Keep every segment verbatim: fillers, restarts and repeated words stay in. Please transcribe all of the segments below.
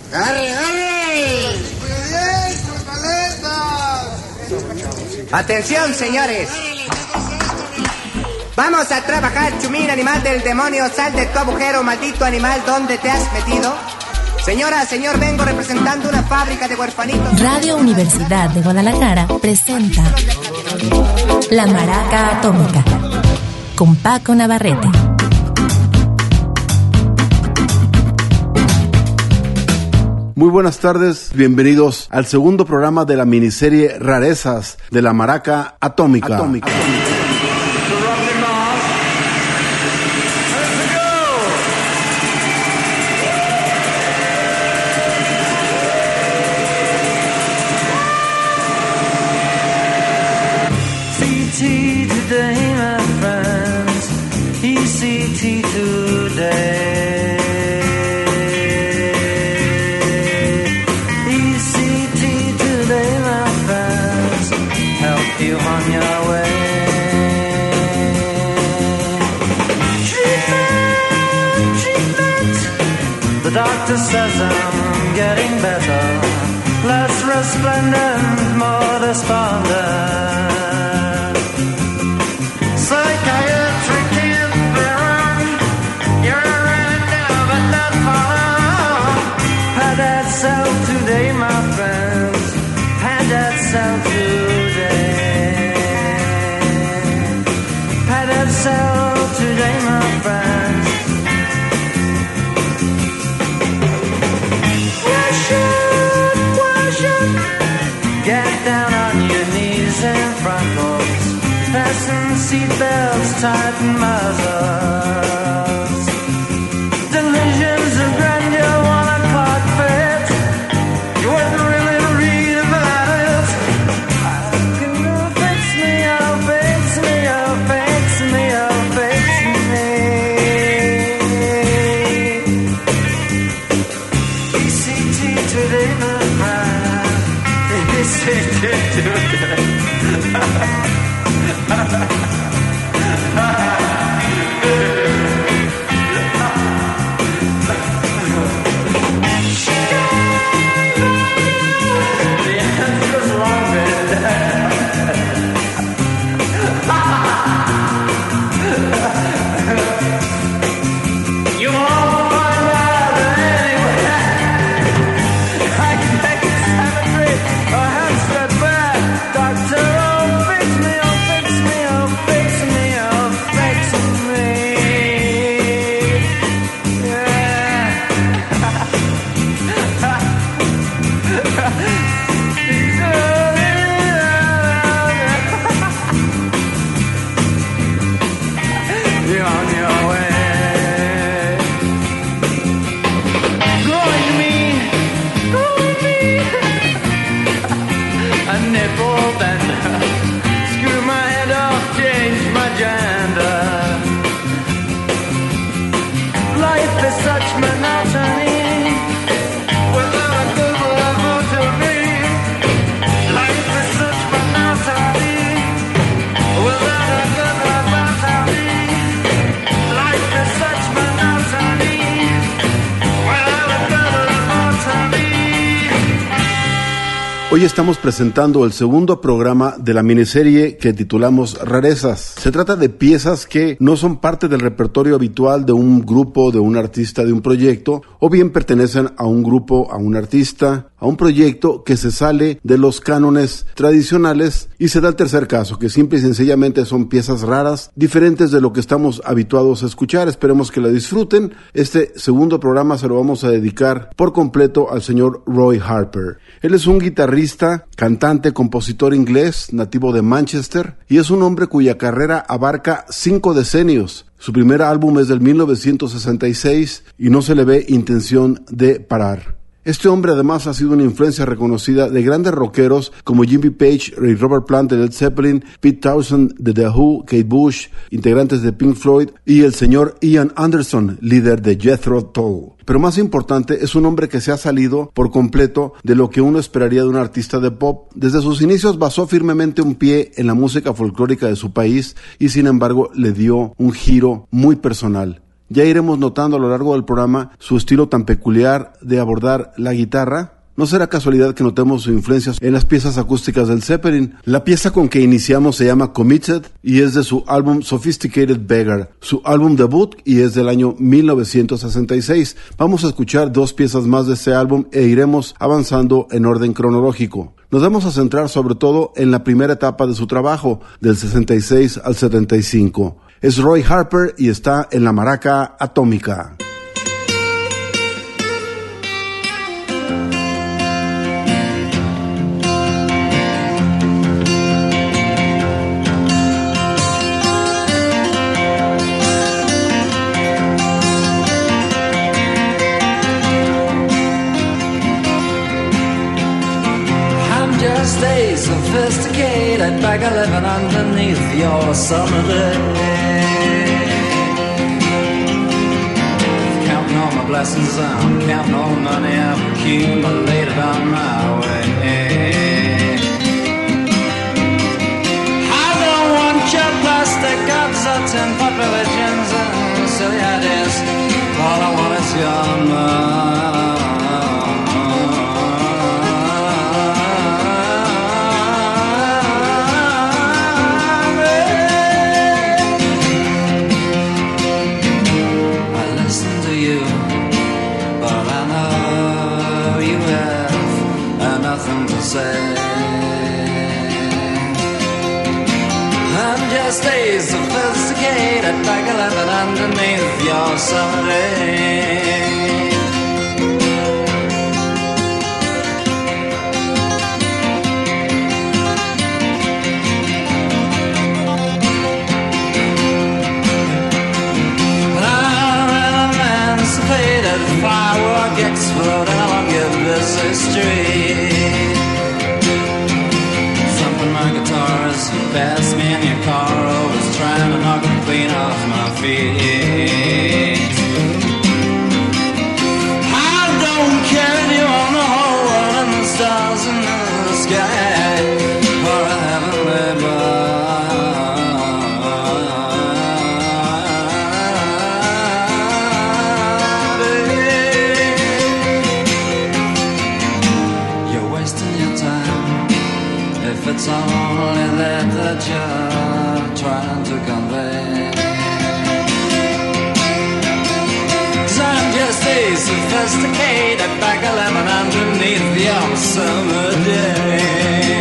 ¡Arre, arre! Atención, señores. Vamos a trabajar, chumín, animal del demonio. Sal de tu agujero, maldito animal. ¿Dónde te has metido? Señora, señor, vengo representando una fábrica de huerfanitos. Radio Universidad de Guadalajara presenta La Maraca Atómica con Paco Navarrete. Muy buenas tardes, bienvenidos al segundo programa de la miniserie Rarezas de la Maraca Atómica. Atómica. C T today, my friends. E C T today. You on your way. Treatment, treatment. The doctor says I'm getting better, less resplendent, more despondent. Psychiatry can't be wrong. You're right now, but not for long. Had that self today, my friends. Had that self today. So today, my friends, wash up, wash up. Get down on your knees in front, folks. Fasten seatbelts, tighten muzzles. Delusions of grandeur, one o'clock fit. You wouldn't really read about it. Can you fix me up, fix me up, fix me up? Hoy estamos presentando el segundo programa de la miniserie que titulamos Rarezas. Se trata de piezas que no son parte del repertorio habitual de un grupo, de un artista, de un proyecto, o bien pertenecen a un grupo, a un artista, a un proyecto que se sale de los cánones tradicionales, y se da el tercer caso, que simple y sencillamente son piezas raras, diferentes de lo que estamos habituados a escuchar. Esperemos que la disfruten. Este segundo programa se lo vamos a dedicar por completo al señor Roy Harper. Él es un guitarrista, cantante, compositor inglés, nativo de Manchester, y es un hombre cuya carrera abarca cinco decenios. Su primer álbum es del mil novecientos sesenta y seis y no se le ve intención de parar. Este hombre además ha sido una influencia reconocida de grandes rockeros como Jimmy Page y Robert Plant de Led Zeppelin, Pete Townshend de The Who, Kate Bush, integrantes de Pink Floyd, y el señor Ian Anderson, líder de Jethro Tull. Pero más importante, es un hombre que se ha salido por completo de lo que uno esperaría de un artista de pop. Desde sus inicios basó firmemente un pie en la música folclórica de su país y sin embargo le dio un giro muy personal. Ya iremos notando a lo largo del programa su estilo tan peculiar de abordar la guitarra. No será casualidad que notemos su influencia en las piezas acústicas del Zeppelin. La pieza con que iniciamos se llama Committed y es de su álbum Sophisticated Beggar, su álbum debut, y es del año mil novecientos sesenta y seis. Vamos a escuchar dos piezas más de este álbum e iremos avanzando en orden cronológico. Nos vamos a centrar sobre todo en la primera etapa de su trabajo, del sesenta y seis al setenta y cinco. Es Roy Harper y está en la Maraca Atómica. Stay sophisticated, bag of living underneath your summer day. Counting all my blessings, I'm counting all the money I've accumulated on my way. I don't want your plastic gods or tin pot religions and silly ideas. All I want is your money. I'm just a sophisticated bag of living underneath your summer day. I'm emancipated, firework exploding along your busy street. My guitarist passed me in your car, always trying to knock me clean off my feet. I don't care if you own the whole world and the stars in the sky, or a heavenly body. You're wasting your time if it's only that that you're trying to convey. 'Cause I'm just a sophisticated bag of lemon underneath your summer day.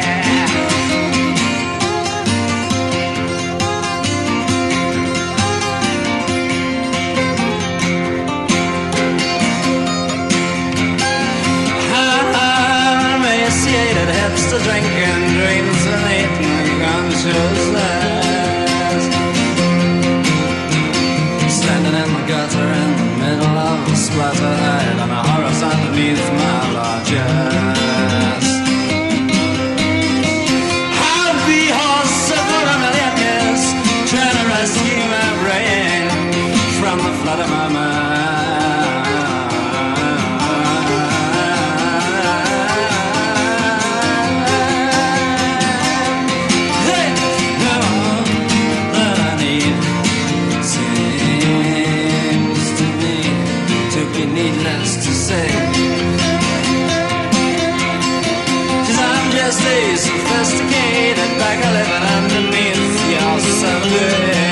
Hipster drinking dreams and eating consciousness. Standing in the gutter in the middle of a splatter head on a horizon beneath my largest. I'll be horse for a million years, trying to rescue my brain from the flood of my mind. Stay sophisticated, bag of living underneath your someday.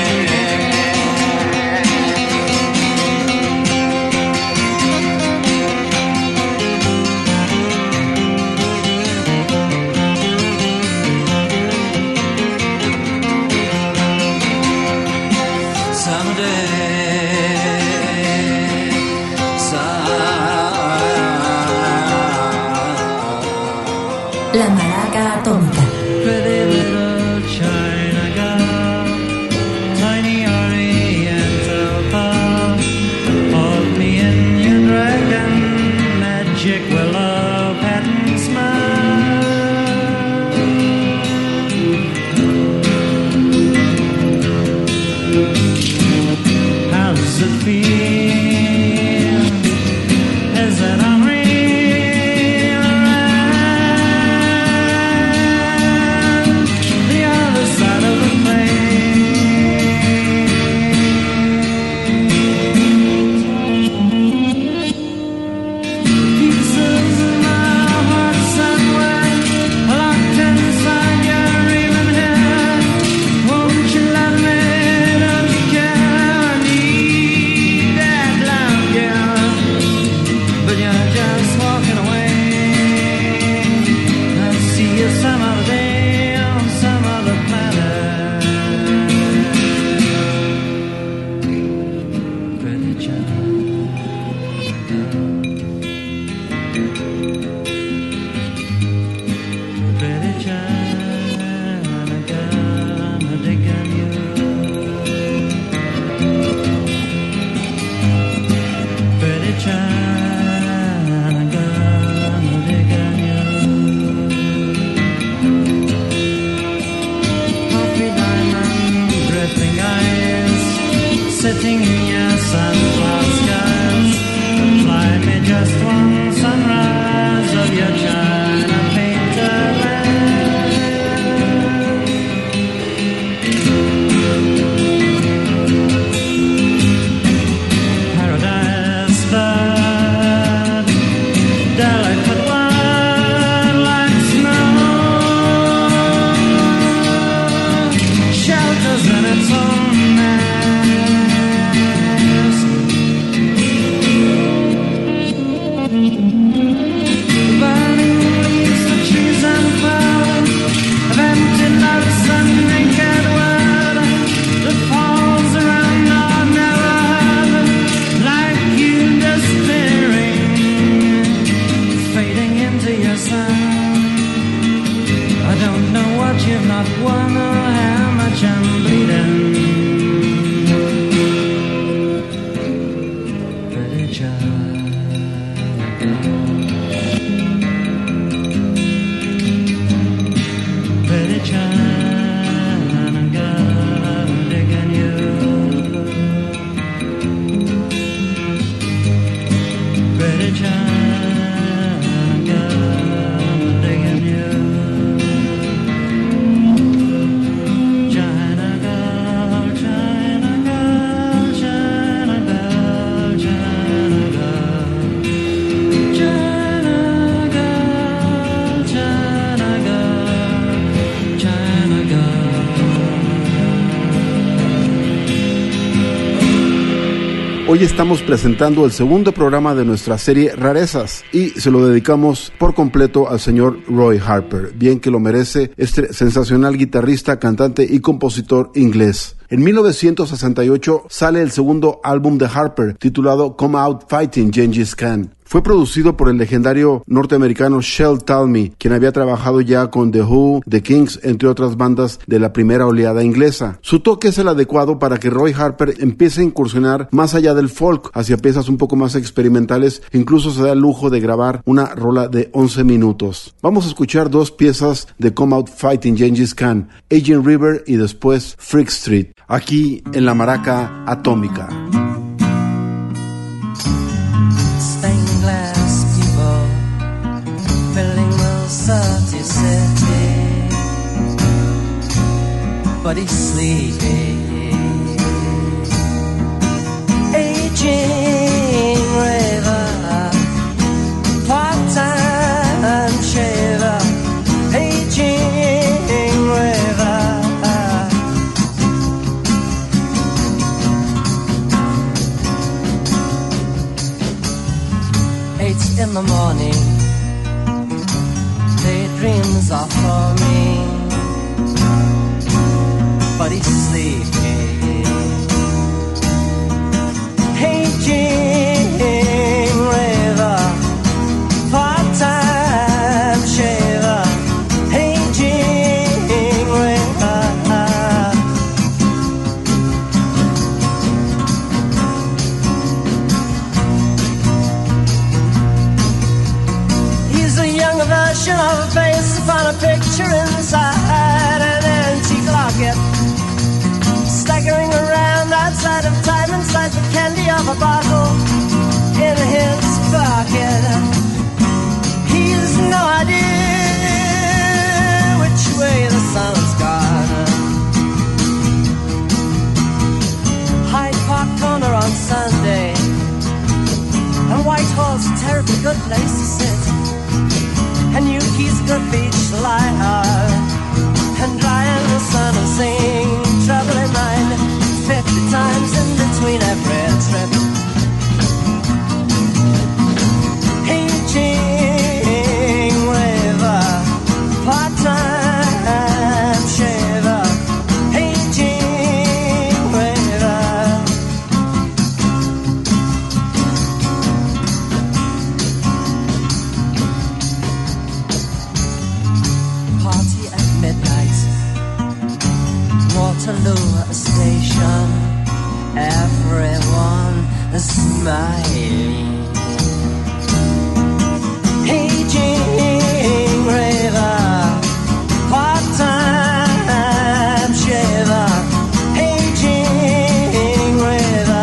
La Maraca Atómica. Pretty little China girl, tiny oriental pearl, hold me in your dragon magic willow pattern smile. How does it feel? Is it unreal? Hoy estamos presentando el segundo programa de nuestra serie Rarezas y se lo dedicamos por completo al señor Roy Harper, bien que lo merece este sensacional guitarrista, cantante y compositor inglés. En mil novecientos sesenta y ocho sale el segundo álbum de Harper, titulado Come Out Fighting Gengis Khan. Fue producido por el legendario norteamericano Shel Talmy, quien había trabajado ya con The Who, The Kings, entre otras bandas de la primera oleada inglesa. Su toque es el adecuado para que Roy Harper empiece a incursionar más allá del folk, hacia piezas un poco más experimentales. Incluso se da el lujo de grabar una rola de once minutos. Vamos a escuchar dos piezas de Come Out Fighting Gengis Khan, Agent River y después Freak Street, aquí en la Maraca Atómica. Dirty city, but he's sleepy. Aging river, part-time shaver. Aging river, eight in the morning. Dreams are forming, but he's sleeping. Aging river, part-time shaver. Aging river, he's a younger version of a face upon a picture inside an antique locket, staggering around outside of time inside the candy of a bottle in his pocket. He's no idea which way the sun's gone. Hyde Park Corner on Sunday, and Whitehall's a terribly good place to sit, and Yuki's a good beach lie, and dry in the sun and sing Trouble in Mind fifty times in between every trip. Aging river, part-time shaver. Aging river, party at midnight, Waterloo Station, everyone is smiling. Aging river, part-time shaver. Aging river,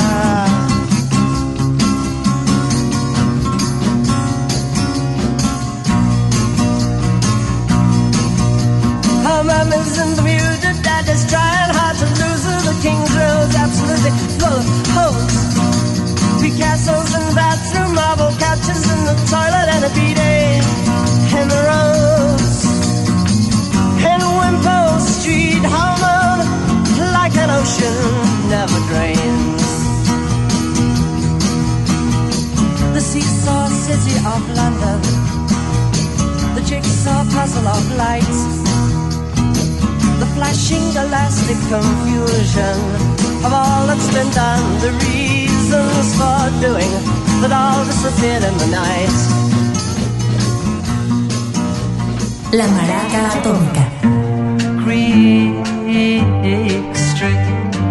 her mum is interviewed, her dad is trying hard to lose her. The King's Road's absolutely full of holes. Picasso's in the bathroom, marble couches in the toilet, and a bidet in the rose. And Wimpole Street, home like an ocean, never drains. The seesaw city of London, the jigsaw puzzle of lights, the flashing elastic confusion of all that's been done, the reasons for doing that all disappeared in the night. La Maraca Atómica. Creek Street,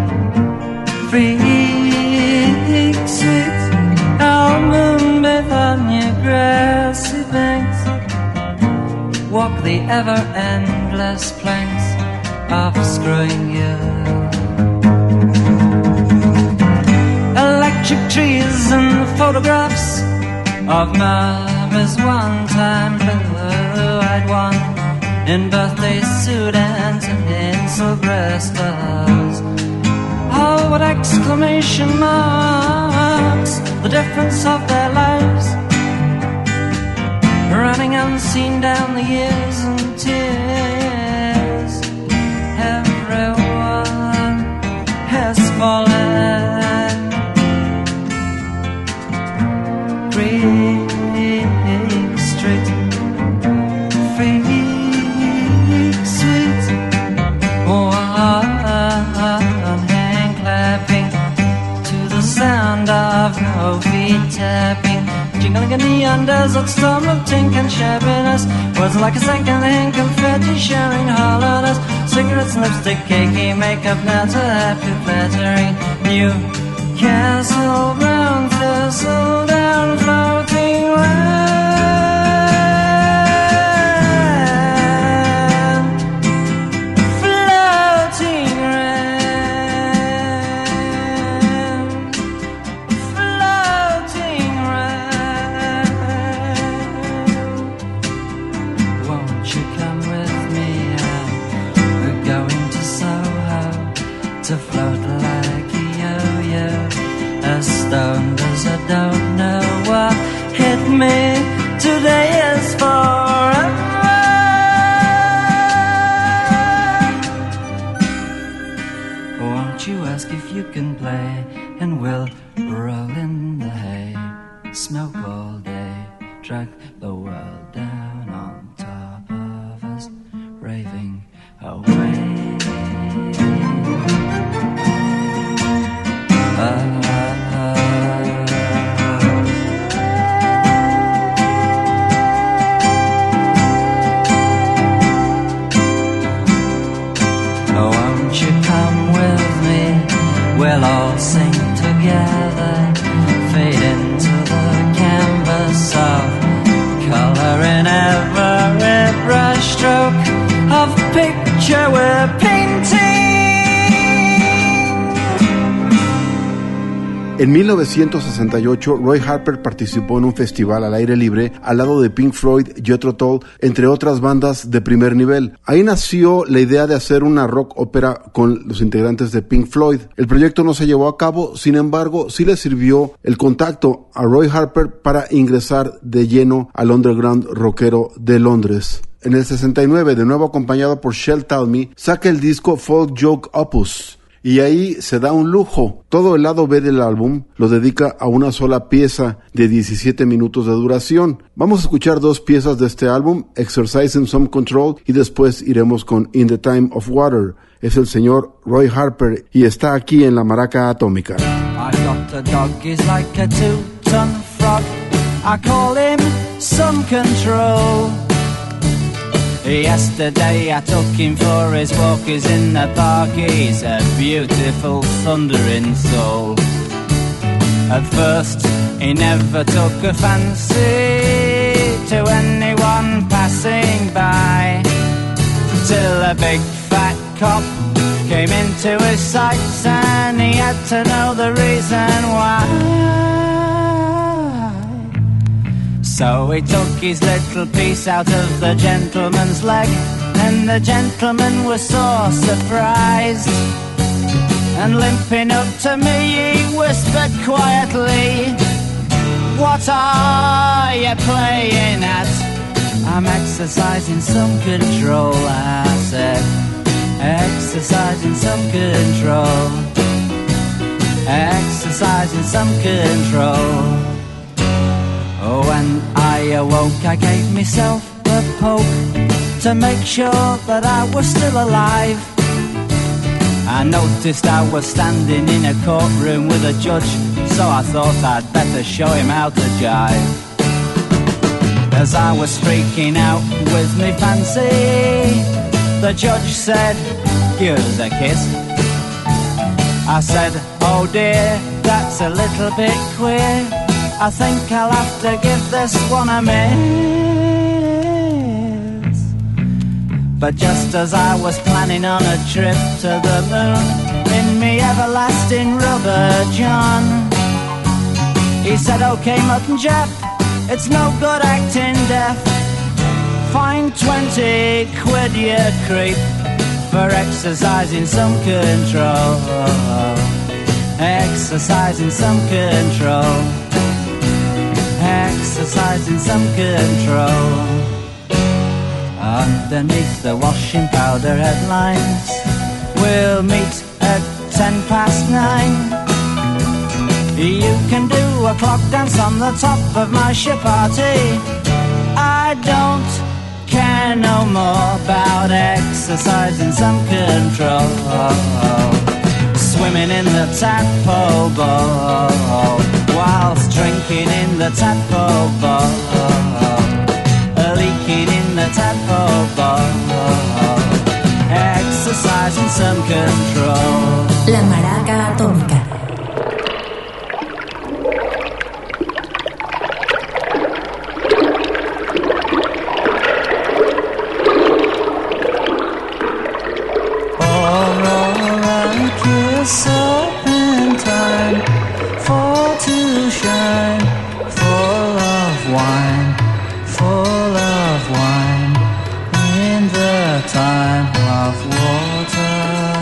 Freak Street, Almond on your grassy banks, walk the ever-endless planks of screwing you. Electric trees and photographs of Mama's one-time blue-eyed one in birthday suit and tinsel breastlets. Oh, what exclamation marks the difference of their lives, running unseen down the years and tears. Everyone has fallen such storm of tink and shabbiness. Words like a second-hand confetti sharing hollowness. Cigarettes, lipstick, cakey makeup, now to happy flattering. New castle, brown thistle down, floating land, floating land, floating land. Won't you come with me? We're going to Soho to float like a yo-yo, as stoned as I don't know what hit me. Today is forever. Won't you ask if you can play, and we'll roll in the hay, smoke all day, drag the world down on top of us, raving away. Ah, ah, ah. Oh, won't you come with me? We'll all sing together, fade into the canvas of color in every brushstroke of picture we're painting. En mil novecientos sesenta y ocho, Roy Harper participó en un festival al aire libre al lado de Pink Floyd, Jethro Tull, entre otras bandas de primer nivel. Ahí nació la idea de hacer una rock ópera con los integrantes de Pink Floyd. El proyecto no se llevó a cabo, sin embargo, sí le sirvió el contacto a Roy Harper para ingresar de lleno al underground rockero de Londres. En el sesenta y nueve, de nuevo acompañado por Shel Talmy, saca el disco Folk Joke Opus. Y ahí se da un lujo. Todo el lado B del álbum lo dedica a una sola pieza de diecisiete minutos de duración. Vamos a escuchar dos piezas de este álbum, Exercising Some Control, y después iremos con In the Time of Water. Es el señor Roy Harper y está aquí en la Maraca Atómica. I got a dog, he's like a two-ton frog. I call him Some Control. Yesterday I took him for his walk, he's in the park, he's a beautiful thundering soul. At first he never took a fancy to anyone passing by, till a big fat cop came into his sights and he had to know the reason why. So he took his little piece out of the gentleman's leg, and the gentleman was so surprised. And limping up to me he whispered quietly, "What are you playing at?" "I'm exercising some control," I said. "Exercising some control. Exercising some control." Oh, when I awoke I gave myself a poke to make sure that I was still alive. I noticed I was standing in a courtroom with a judge, so I thought I'd better show him how to jive. As I was freaking out with me fancy, the judge said, "Give us a kiss." I said, "Oh dear, that's a little bit queer. I think I'll have to give this one a miss." But just as I was planning on a trip to the moon in me everlasting rubber John, he said, "Okay, Mutton Jeff, it's no good acting deaf. Fine twenty quid, you creep, for exercising some control. Exercising some control. Exercising some control." Underneath the washing powder headlines, we'll meet at ten past nine. You can do a clock dance on the top of my ship party. I don't care no more about exercising some control. Swimming in the tadpole bowl whilst drinking in the tadpole bowl. some control. La Maraca Atómica. All around, kiss up in time, for to shine, full of wine, full of wine, in the time of water.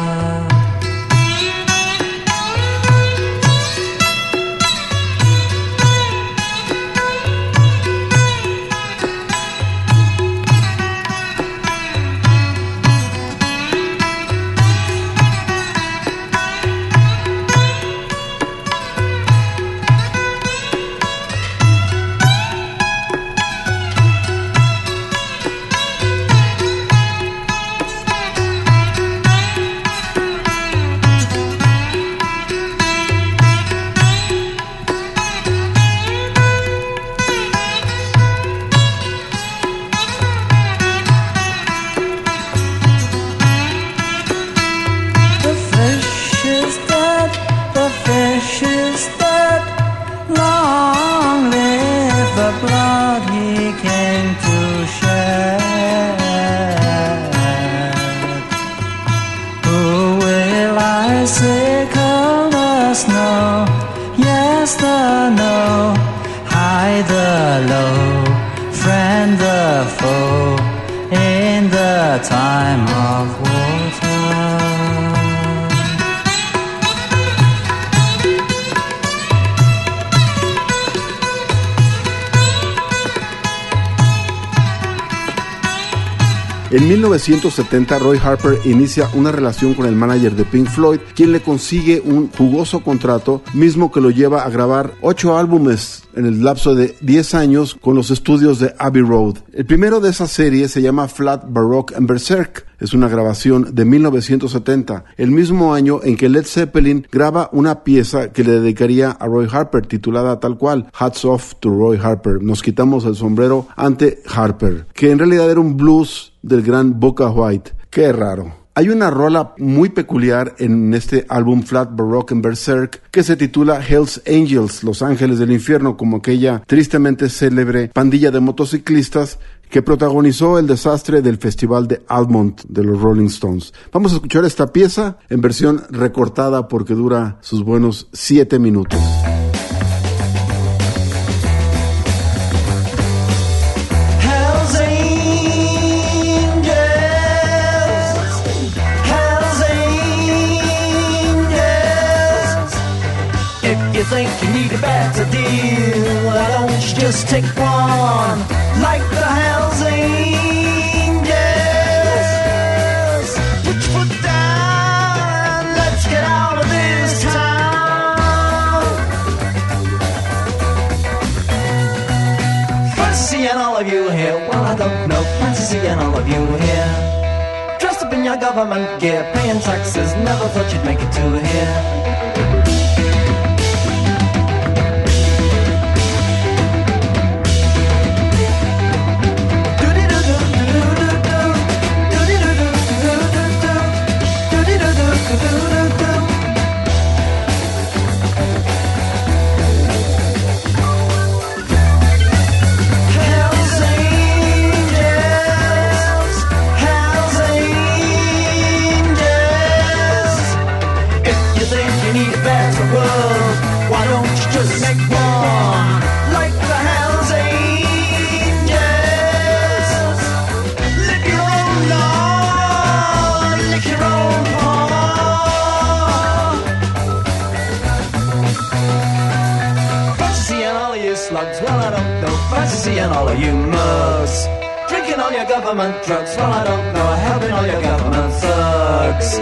En mil novecientos setenta, Roy Harper inicia una relación con el manager de Pink Floyd, quien le consigue un jugoso contrato, mismo que lo lleva a grabar ocho álbumes en el lapso de diez años con los estudios de Abbey Road. El primero de esa serie se llama Flat Baroque and Berserk. Es una grabación de mil novecientos setenta, el mismo año en que Led Zeppelin graba una pieza que le dedicaría a Roy Harper, titulada tal cual, Hats Off to Roy Harper. Nos quitamos el sombrero ante Harper, que en realidad era un blues del gran Bukka White. Qué raro. Hay una rola muy peculiar en este álbum Flat Baroque and Berserk que se titula Hell's Angels, Los Ángeles del Infierno, como aquella tristemente célebre pandilla de motociclistas que protagonizó el desastre del Festival de Almont de los Rolling Stones. Vamos a escuchar esta pieza en versión recortada porque dura sus buenos siete minutos. You think you need a better deal? Why don't you just take one like the Hells Angels? Put your foot down and let's get out of this town. Fancy and all of you here, well I don't know, fancy and all of you here, dressed up in your government gear, paying taxes, never thought you'd make it to here. And all of you mugs drinking all your government drugs. Well, I don't know, helping all your government thugs.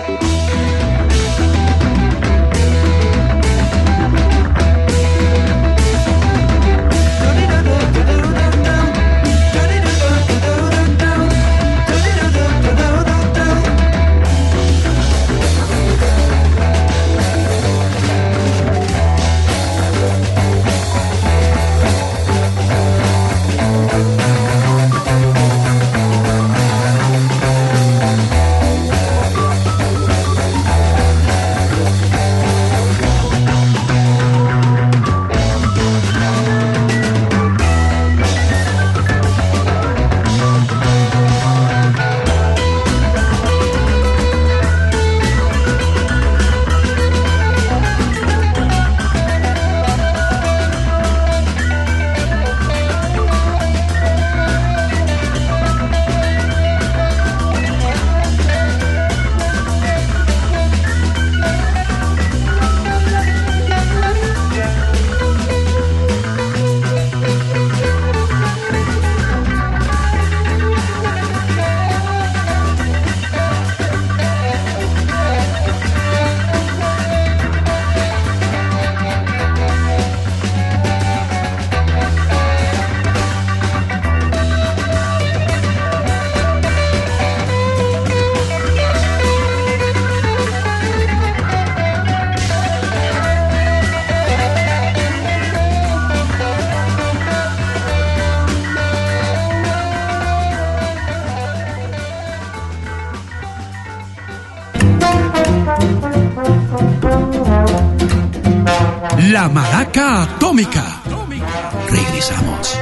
La Maraca Atómica. Regresamos.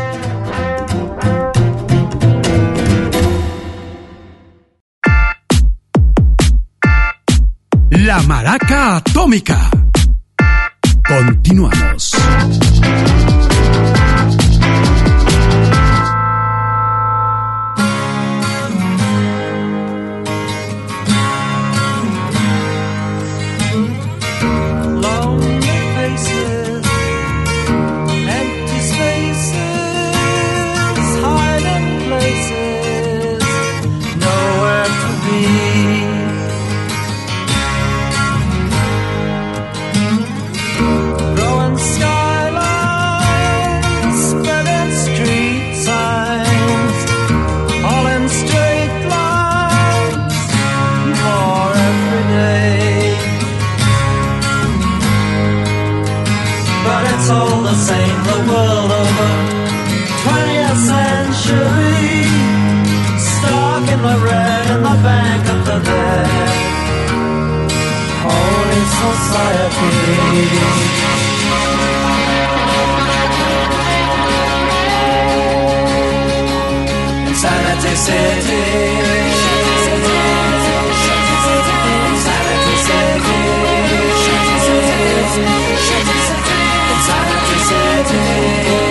La Maraca Atómica. Continuamos. Insanity City. Insanity City. Insanity City.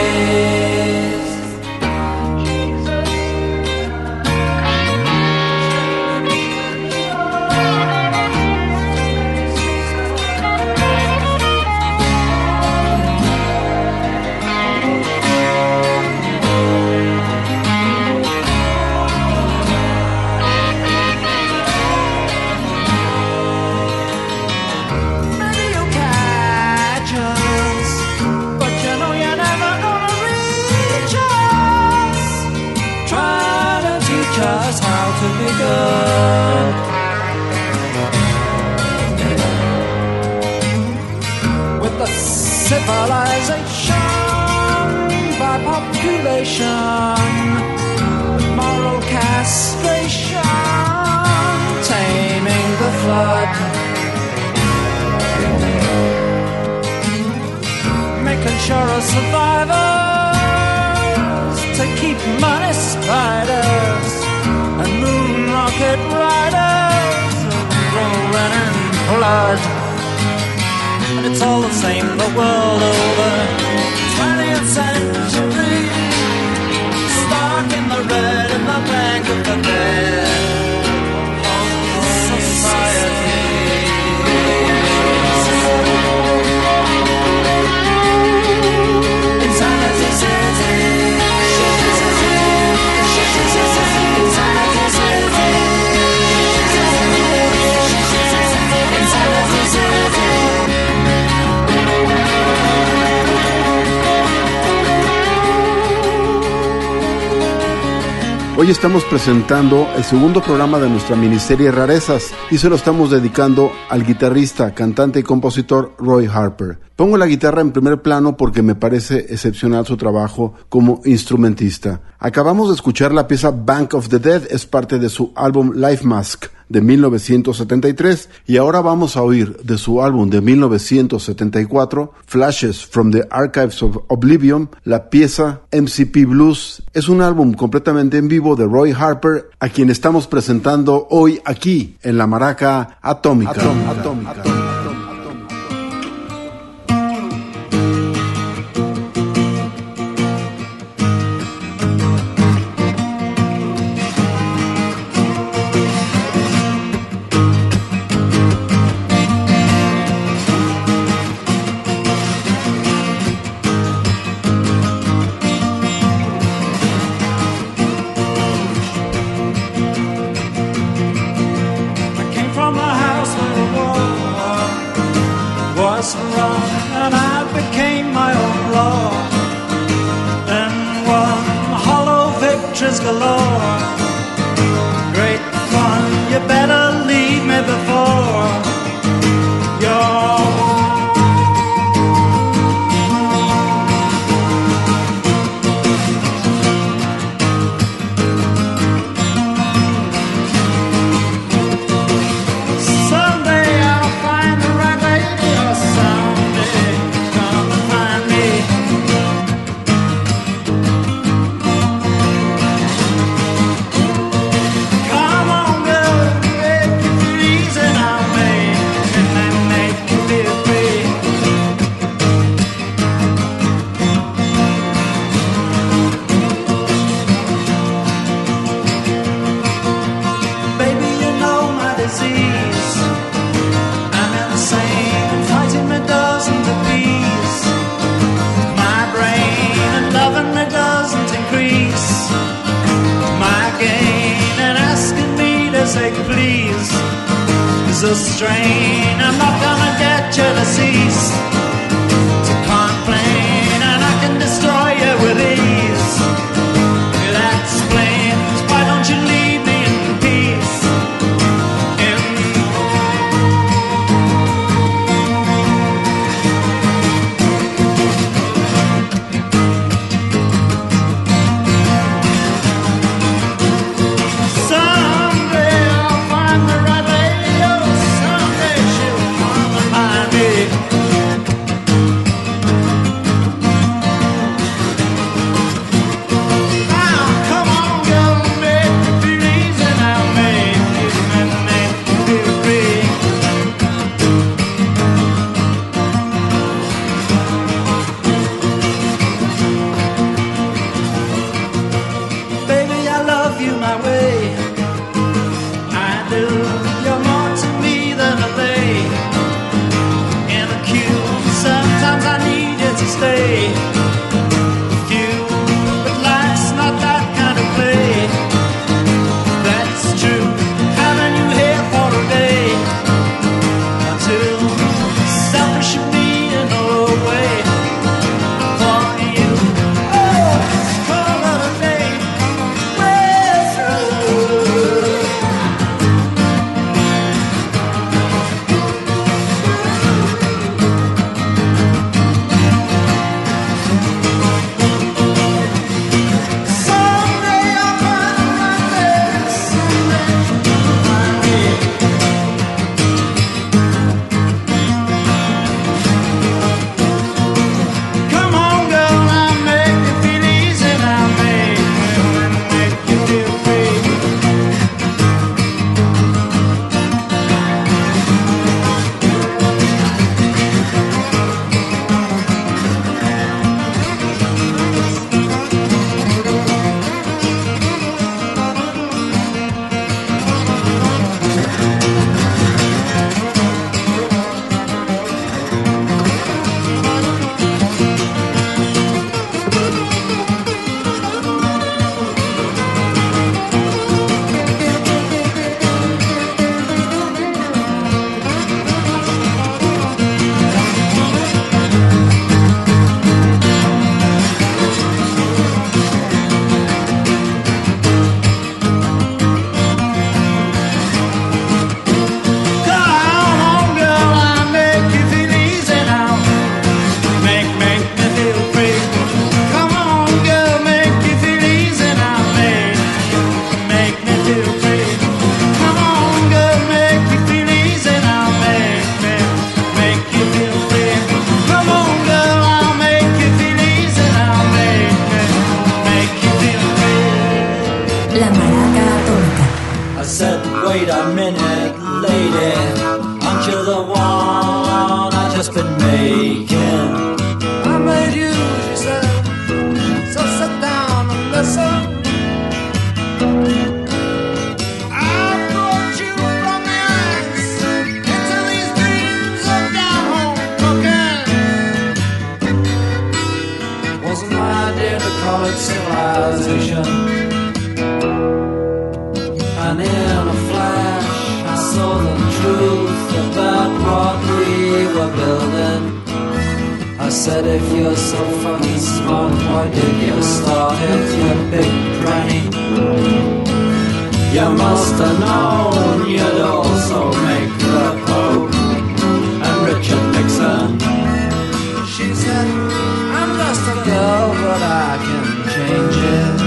Civilization by population, moral castration, taming the flood, making sure of survivors to keep money spiders and moon rocket riders rolling in blood. And it's all the same the world over. twentieth century, stuck in the red in the back of the bed. Whole society. Insanity City. Insanity City. Insanity City. Hoy estamos presentando el segundo programa de nuestra miniserie Rarezas y se lo estamos dedicando al guitarrista, cantante y compositor Roy Harper. Pongo la guitarra en primer plano porque me parece excepcional su trabajo como instrumentista. Acabamos de escuchar la pieza Bank of the Dead, es parte de su álbum Life Mask de mil novecientos setenta y tres, y ahora vamos a oír de su álbum de mil novecientos setenta y cuatro, Flashes from the Archives of Oblivion, la pieza M C P Blues. Es un álbum completamente en vivo de Roy Harper, a quien estamos presentando hoy aquí en la Maraca Atómica. Atómica, Atómica, Atómica. Someday I'll find the right lady, or someday please. There's a strain, I'm not gonna get you to cease to complain, and I can destroy you with ease. That explains why don't you leave me in peace. In someday I'll find the right lady, oh, someday she'll find me. Now, come on, girl, make me feel easy now, make me, make me feel free. Baby, I love you my way. I do. You're more to me than a they. In a queue, sometimes I need you to stay. With you, but life's not that kind of play. That's true. Having you here for a day or two. Selfish of me in a way. For you, oh, it's cold of a day. We're through. Someday I'll find my place. Someday you'll find me. Come on, girl, now make me feel easy now, make me make you feel free. Come on, girl, I'll make you feel easy now. Make, make me feel free. Come on, girl, make you feel easy now. Make, make me feel free. Come on, girl, make you feel easy now. Make, make, make you feel free. Come on, girl, I'll make you feel easy now. Make, make, make you feel free. La Maraca Atómica. I said, wait a minute, lady, aren't you the one I just been making? I made you, she said, so sit down and listen. I brought you from the ice into these dreams of down home cooking. Wasn't my idea to call it civilization. And in a flash, I saw the truth about what we were building. I said, if you're so fucking smart, why did you start it, you big granny? You must have known you'd also make the Pope and Richard Nixon. She said, I'm just a girl, but I can change it.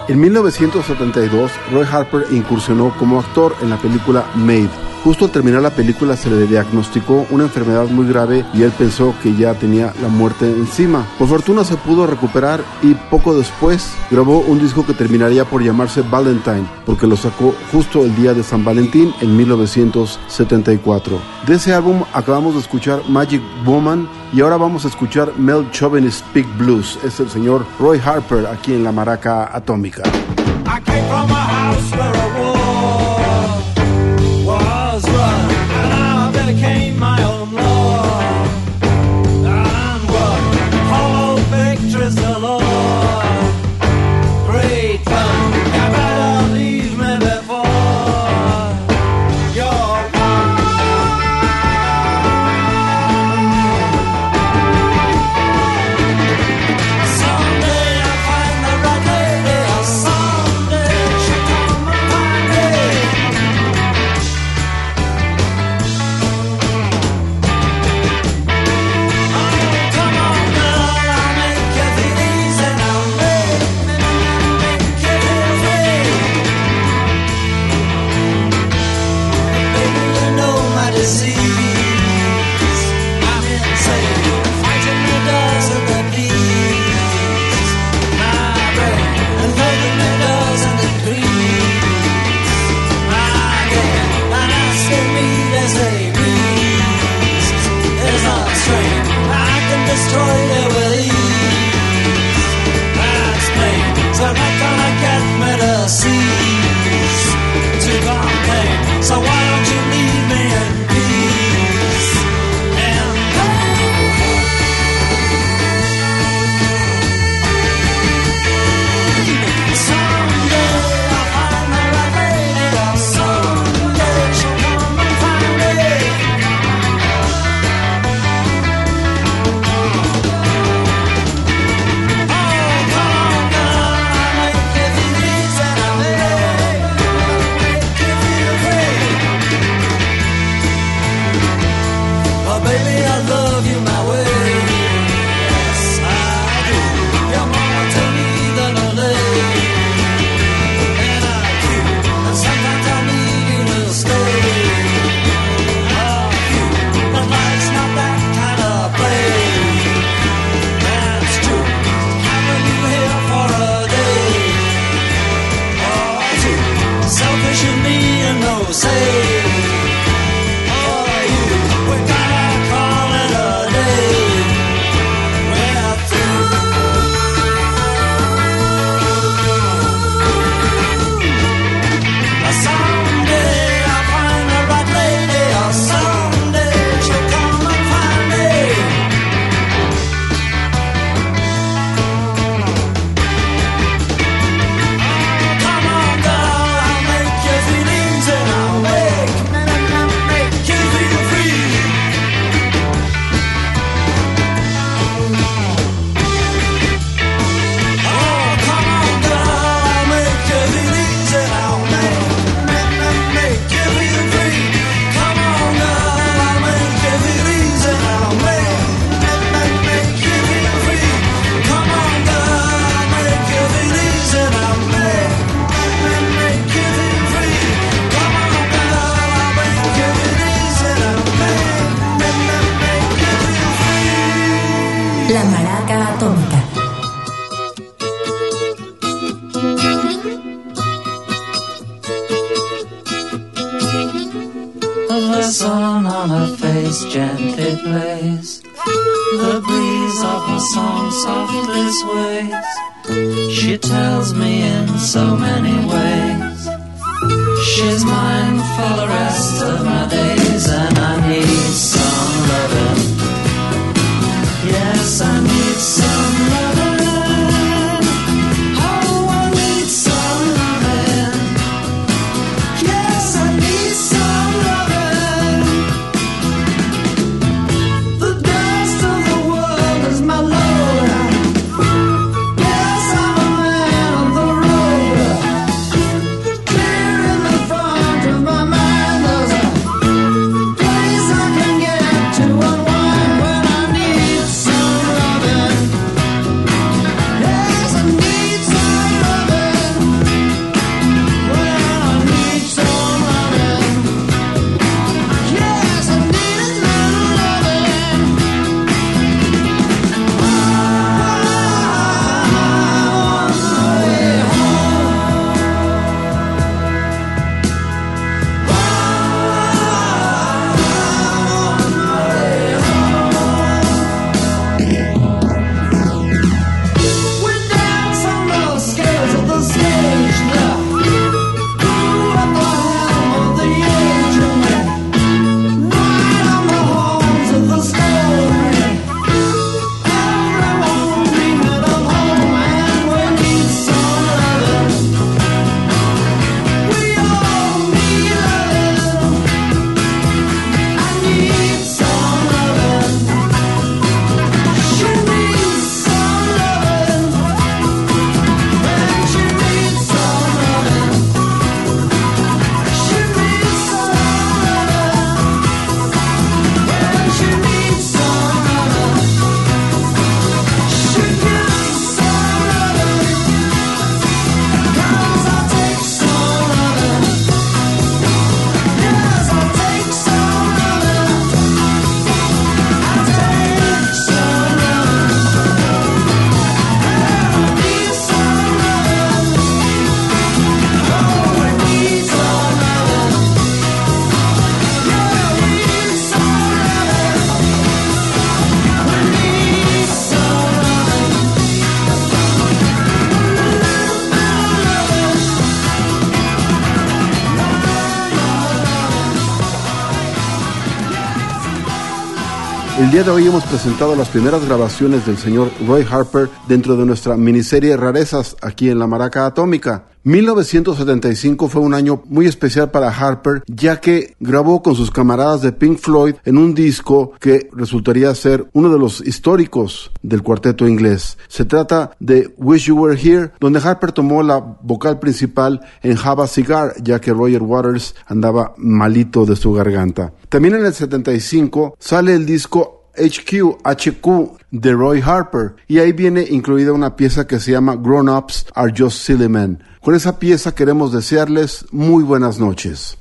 En mil novecientos setenta y dos, Roy Harper incursionó como actor en la película Made. Justo al terminar la película se le diagnosticó una enfermedad muy grave y él pensó que ya tenía la muerte encima. Por fortuna se pudo recuperar y poco después grabó un disco que terminaría por llamarse Valentine, porque lo sacó justo el día de San Valentín en mil novecientos setenta y cuatro. De ese álbum acabamos de escuchar Magic Woman y ahora vamos a escuchar Mel Chauvinist Speak Blues. Es el señor Roy Harper aquí en la Maraca Atómica. I came from a house where a war was run, and I became my own law. And what hollow victories the Lord, great fun, you better leave me before you're someday I'll find the right lady, or someday she'll come and find me. Oh, come on, girl, I'll make you feel easy now, make, make you feel free. Baby, you know my disease. I'm insane, fighting the doors of the beast. My brain, and holding the doors and the crease. My game, and asking me to say please. It's not strange, I can destroy you with ease. That's plain, so not gonna get me to cease to complain. So why don't you leave me in peace? And someday I'll find the right lady, or someday she'll come and find me. Oh, come on, girl, I'll make you feel easy, and I'll make, make you feel free. Oh, baby, I love you my way. Yes, I do. You're more to me than a lady. And I do. And sometimes I need you to stay. Oh, you. But life's not that kind of play. That's true. Having you here for a day. Oh, too selfish of me and no say. Oh, you. We gotta call it a day. We're through. Someday I'll find the right lady, or someday she'll come and find me. Oh, come on, girl, I'll make you feel easy, and I'll make, make you feel free. Oh, come on, girl, I'll make you feel easy, and I'll make, make, make you feel free. Come on, girl, I'll make you feel easy, and I'll make, make, make you feel free. Come on, girl, I'll make you feel easy, and I'll make, make, make you feel free. Come on, girl, I'll make you feel easy, and I'll make, make, make you feel free. La Maraca Atómica. The sun on her face gently plays. The breeze of her song softly sways. She tells me in so many ways she's mine for the rest of my days, and I need some loving. Yes, I need some loving. Oh, I need some loving. Yes, I need some loving. The dust of the world is my load. Yes, I'm a man on the road. Clear in the front of my mind, there's a place I can get to unwind when I need some loving. El día de hoy hemos presentado las primeras grabaciones del señor Roy Harper dentro de nuestra miniserie Rarezas aquí en la Maraca Atómica. mil novecientos setenta y cinco fue un año muy especial para Harper, ya que grabó con sus camaradas de Pink Floyd en un disco que resultaría ser uno de los históricos del cuarteto inglés. Se trata de Wish You Were Here, donde Harper tomó la vocal principal en Have a Cigar, ya que Roger Waters andaba malito de su garganta. También en el setenta y cinco sale el disco H Q, H Q de Roy Harper, y ahí viene incluida una pieza que se llama Grown Ups Are Just Silly Men. Con esa pieza queremos desearles muy buenas noches.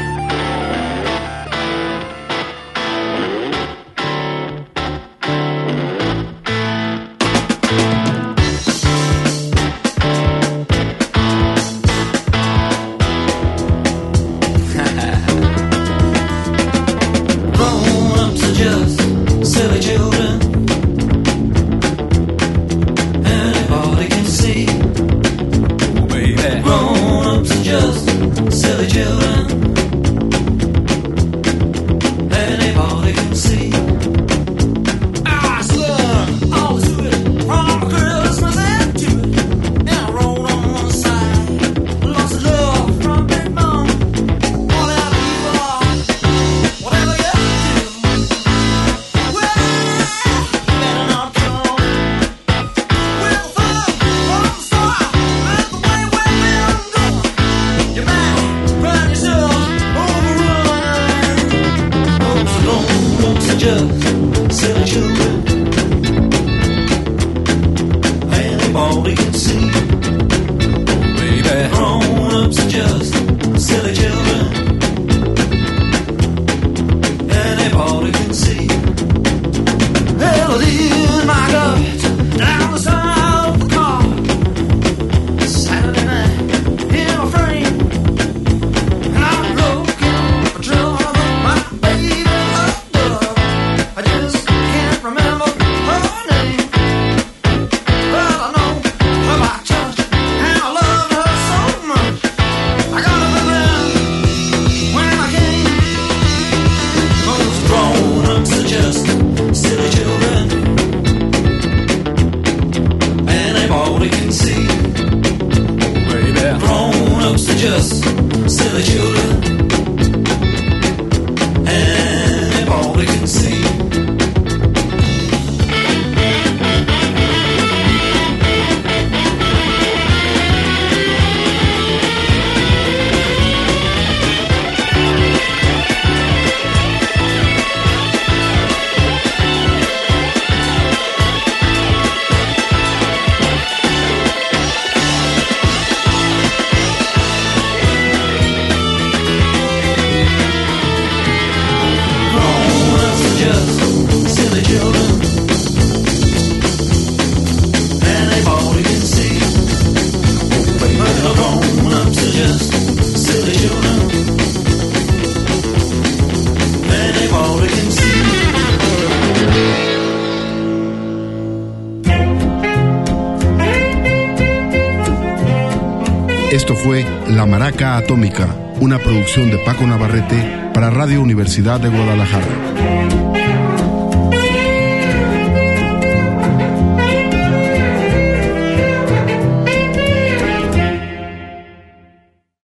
Esto fue La Maraca Atómica, una producción de Paco Navarrete para Radio Universidad de Guadalajara.